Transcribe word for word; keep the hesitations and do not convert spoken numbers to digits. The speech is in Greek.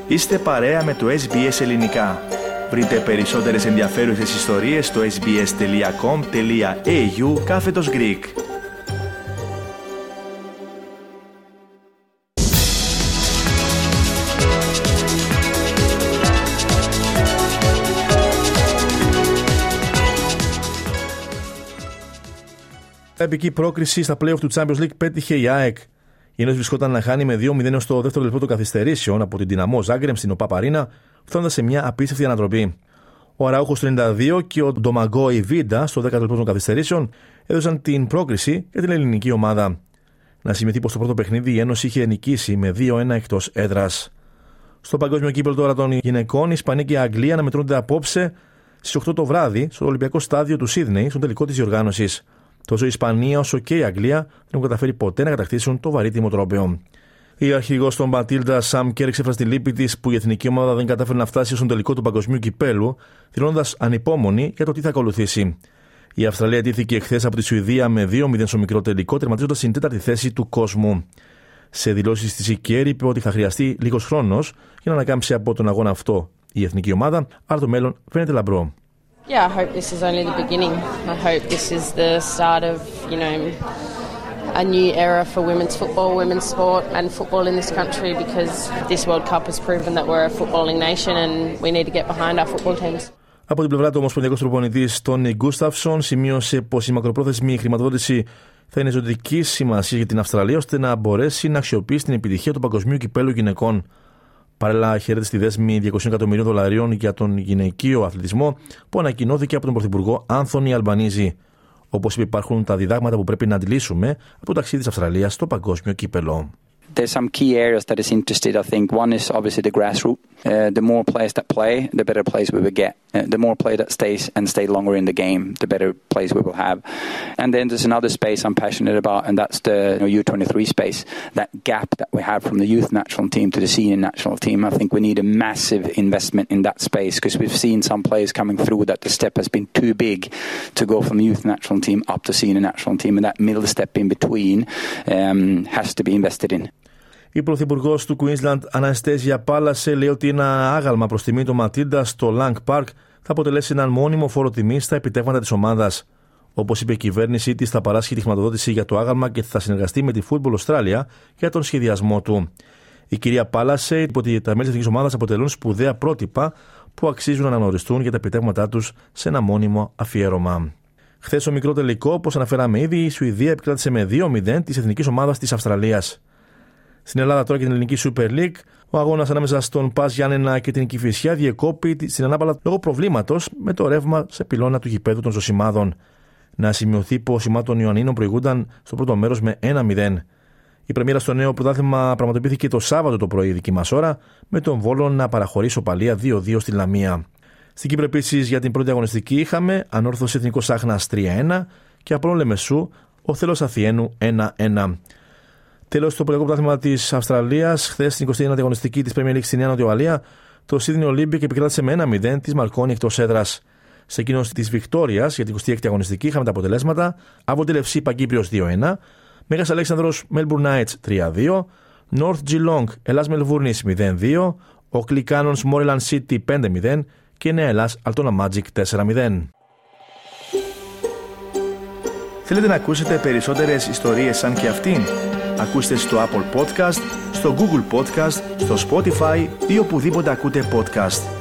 Είστε παρέα με το ες μπι ες Ελληνικά. Βρείτε περισσότερες ενδιαφέρουσες ιστορίες στο sbs.com.au κάθετος Greek. Επική πρόκριση στα play-off του Champions League πέτυχε η ΑΕΚ. Η Ένωση βρισκόταν να χάνει με δύο μηδέν στο δεύτερο λεπτό των καθυστερήσεων από την Δυναμό Ζάγκρεμ στην ΟΠΑΠ Αρίνα, φτάνοντας σε μια απίστευτη ανατροπή. Ο Αραούχο στο ενενήντα δύο και ο Ντομαγκό Ιβίντα στο δέκατο λεπτό των καθυστερήσεων έδωσαν την πρόκριση για την ελληνική ομάδα. Να σημειωθεί πως στο πρώτο παιχνίδι η Ένωση είχε νικήσει με δύο ένα εκτός έδρας. Στο παγκόσμιο κύπελλο τώρα των γυναικών, η Ισπανία και η Αγγλία να μετρούνται απόψε στις οκτώ το βράδυ στο Ολυμπιακό Στάδιο του Σίδνεϊ, στον τελικό της διοργάνωσης. Τόσο η Ισπανία όσο και η Αγγλία δεν έχουν καταφέρει ποτέ να κατακτήσουν το βαρύτιμο τρόπαιο. Η αρχηγός των Μπατίλντα, Σαμ Κέρ, εξέφρασε τη λύπη της που η εθνική ομάδα δεν κατάφερε να φτάσει στον τελικό του παγκοσμίου κυπέλου, δηλώνοντας ανυπόμονη για το τι θα ακολουθήσει. Η Αυστραλία τύχηκε εχθές από τη Σουηδία με δύο μηδέν στο μικρό τελικό, τερματίζοντας στην τέταρτη θέση του κόσμου. Σε δηλώσεις της η Κέρ είπε ότι θα χρειαστεί λίγος χρόνος για να ανακάμψει από τον αγώνα αυτό η εθνική ομάδα, αλλά το μέλλον φαίνεται λαμπρό. Yeah, I hope this is only the beginning. I hope this is the start of, you know, a new era for women's football, women's sport and football in this country, because this World Cup has proven that we're a footballing nation and we need to get behind our football teams. Από την πλευρά του, ο ομοσπονδιακός προπονητής Τόνι Γκούσταυσον σημείωσε πως η μακροπρόθεσμη χρηματοδότηση θα είναι ζωτική σημασία για την Αυστραλία ώστε να μπορέσει να αξιοποιήσει την επιτυχία του παγκοσμίου κυπέλου γυναικών. Παράλληλα, χαίρεται στη δέσμη διακόσια εκατομμυρίων δολαρίων για τον γυναικείο αθλητισμό που ανακοινώθηκε από τον Πρωθυπουργό Άνθονι Αλμπανίζη. Όπως είπε, υπάρχουν τα διδάγματα που πρέπει να αντιλήσουμε από το ταξίδι της Αυστραλίας στο παγκόσμιο κύπελλο. There's some key areas that is interested, I think. One is obviously the grassroots. Uh, the more players that play, the better players we will get. Uh, the more players that stays and stay longer in the game, the better players we will have. And then there's another space I'm passionate about, and that's the you know, U twenty-three space. That gap that we have from the youth national team to the senior national team. I think we need a massive investment in that space, because we've seen some players coming through that the step has been too big to go from the youth national team up to senior national team, and that middle step in between um, has to be invested in. Η πρωθυπουργός του Queensland, Αναστέζια Πάλασε, λέει ότι ένα άγαλμα προς τιμή των Ματίλντα στο Lang Park θα αποτελέσει έναν μόνιμο φόρο τιμής στα επιτεύγματα της ομάδας. Όπως είπε, η κυβέρνησή της θα παράσχει τη χρηματοδότηση για το άγαλμα και θα συνεργαστεί με τη Football Australia για τον σχεδιασμό του. Η κυρία Πάλασε είπε ότι τα μέλη της εθνικής ομάδας αποτελούν σπουδαία πρότυπα που αξίζουν να αναγνωριστούν για τα επιτεύγματά τους σε ένα μόνιμο αφιέρωμα. Χθες, ο μικρό τελικό, όπως αναφέραμε ήδη, η Σουηδία επικράτησε με δύο μηδέν της εθνικής ομάδας της Αυστραλίας. Στην Ελλάδα τώρα και την ελληνική Super League, ο αγώνας ανάμεσα στον Πας Γιάννενα και την Κηφισιά διεκόπη στην Ανάπαλα λόγω προβλήματος με το ρεύμα σε πυλώνα του γηπέδου των Ζωσιμάδων. Να σημειωθεί πως οι Μάτων Ιωαννίνων προηγούνταν στο πρώτο μέρος με ένα μηδέν. Η πρεμιέρα στο νέο πρωτάθλημα πραγματοποιήθηκε το Σάββατο το πρωί δική μας ώρα, με τον Βόλο να παραχωρεί σοπαλία δύο δύο στη Λαμία. Στην Κύπρο επίσης για την πρώτη αγωνιστική είχαμε Ανόρθωση Εθνικός Άχνας τρία ένα και Απόλλων Λεμεσού ο Θέλος Αθιένου ένα ένα. Τέλος, στο πρωτικό πρωτάθλημα της Αυστραλίας, χθες στην εικοστή ένατη αγωνιστική της Premier League στη Νέα Νότια Ουαλία, το Sydney Olympic επικράτησε με ένα μηδέν της Μαρκόνι εκτός έδρας. Σε εκείνο της Βικτόριας για την εικοστή έκτη αγωνιστική είχαμε τα αποτελέσματα: Avotel εφ σι Παγκύπριος δύο ένα, Μέγας Αλέξανδρος Melbourne Knights τρία δύο, North Geelong Ελλάς Μελβούρνης μηδέν δύο, Oakley Cannons Moreland City πέντε μηδέν και Νέα Ελλάς Altona Magic τέσσερα μηδέν. Θέλετε να ακούσετε περισσότερες ιστορίες σαν και αυτήν? Ακούστε στο Apple Podcast, στο Google Podcast, στο Spotify ή οπουδήποτε ακούτε podcast.